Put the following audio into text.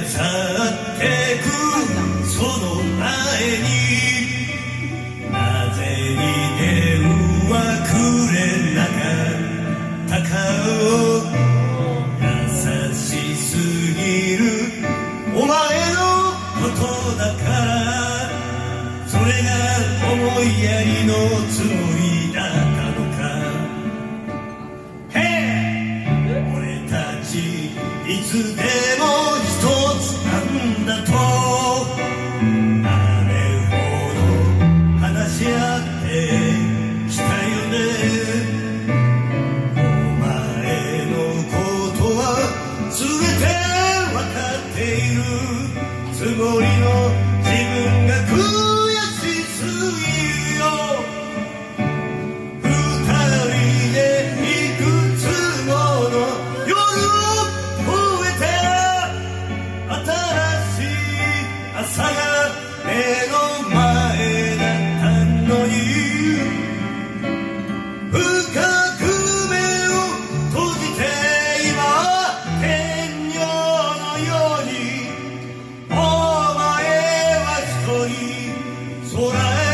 去ってくその前になぜに電話くれなかったか優しすぎるお前のことだからそれが思いやりのつもりだったのか俺たちいつでも一つなんだとあれほど話し合ってきたよねお前のことは全て分かっているつもりの自分が悔しすぎるよ二人でいくつもの夜を越えて新しい朝が目の前だったのに深く目を閉じて今天女のようにお前は一人空へ